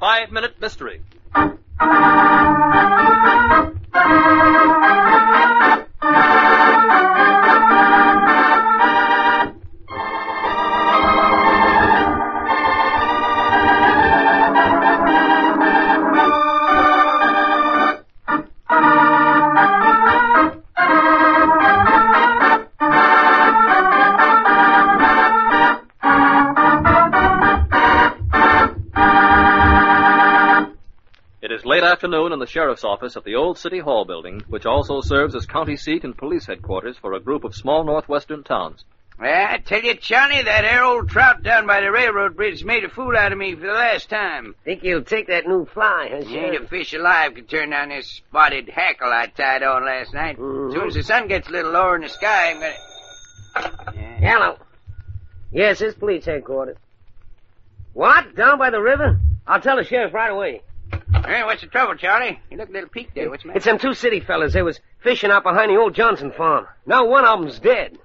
5-Minute Mystery. Late afternoon in the sheriff's office at the old City Hall building, which also serves as county seat and police headquarters for a group of small northwestern towns. Well, I tell you, Johnny, that there old trout down by the railroad bridge made a fool out of me for the last time. Think he'll take that new fly, huh, Ain't a fish alive could turn down this spotted hackle I tied on last night. As soon as the sun gets a little lower in the sky, I'm gonna... Hello. Yes, it's police headquarters. What? Down by the river? I'll tell the sheriff right away. Hey, what's the trouble, Charlie? You look a little peaked there. What's the matter? It's them two city fellas. They was fishing out behind the old Johnson farm. Now one of them's dead.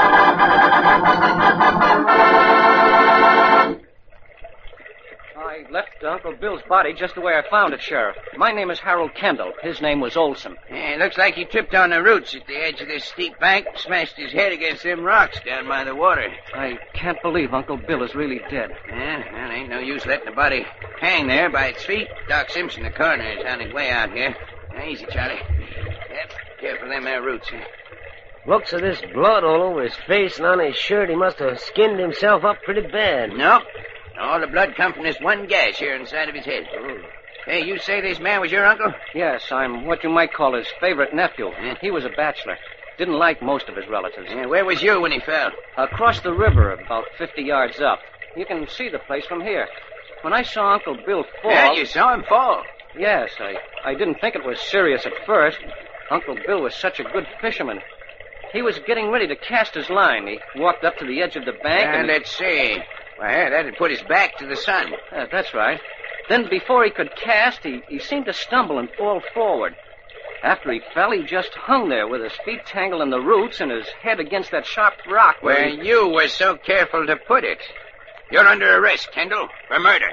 I left Uncle Bill's body just the way I found it, Sheriff. My name is Harold Kendall. His name was Olson. Yeah, looks like he tripped on the roots at the edge of this steep bank and smashed his head against them rocks down by the water. I can't believe Uncle Bill is really dead. Yeah, well, ain't no use letting the body hang there by its feet. Doc Simpson, the coroner, is on his way out here. Now, easy, Charlie. Yep, careful of them there roots. Looks of this blood all over his face and on his shirt. He must have skinned himself up pretty bad. Nope. All the blood come from this one gash here inside of his head. Hey, you say this man was your uncle? Yes, I'm what you might call his favorite nephew. He was a bachelor. Didn't like most of his relatives. Yeah, where was you when he fell? Across the river, about 50 yards up. You can see the place from here. When I saw Uncle Bill fall... Yeah, you saw him fall. Yes, I didn't think it was serious at first. Uncle Bill was such a good fisherman. He was getting ready to cast his line. He walked up to the edge of the bank and... Let's see. Well, that'd put his back to the sun. That's right. Then before he could cast, he seemed to stumble and fall forward. After he fell, he just hung there with his feet tangled in the roots and his head against that sharp rock where you were so careful to put it. You're under arrest, Kendall, for murder.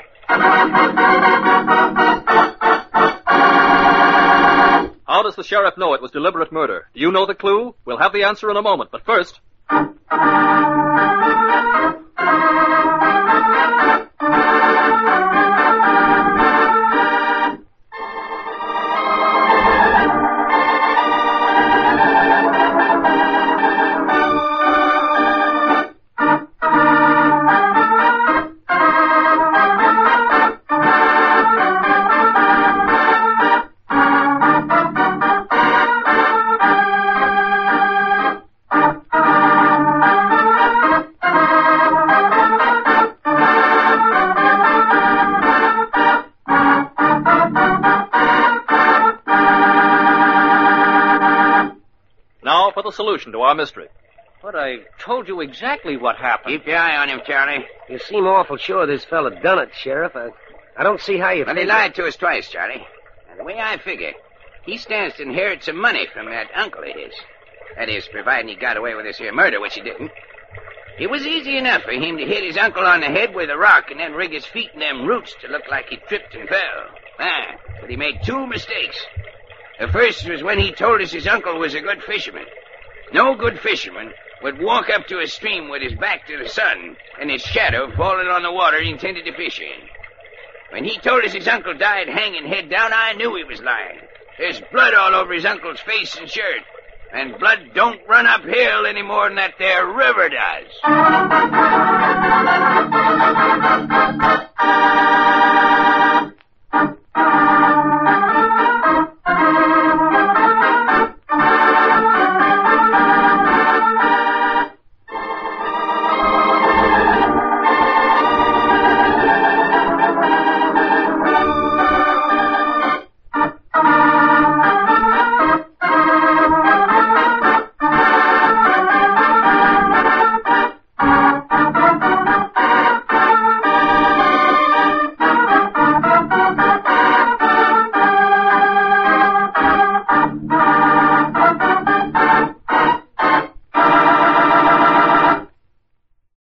How does the sheriff know it was deliberate murder? Do you know the clue? We'll have the answer in a moment, but first... the solution to our mystery. But I told you exactly what happened. Keep your eye on him, Charlie. You seem awful sure this fella done it, Sheriff. I don't see how you... Well, he lied to us twice, Charlie. And the way I figure, he stands to inherit some money from that uncle of his. That is, providing he got away with this here murder, which he didn't. It was easy enough for him to hit his uncle on the head with a rock and then rig his feet in them roots to look like he tripped and fell. But he made two mistakes. The first was when he told us his uncle was a good fisherman. No good fisherman would walk up to a stream with his back to the sun and his shadow falling on the water he intended to fish in. When he told us his uncle died hanging head down, I knew he was lying. There's blood all over his uncle's face and shirt. And blood don't run uphill any more than that there river does.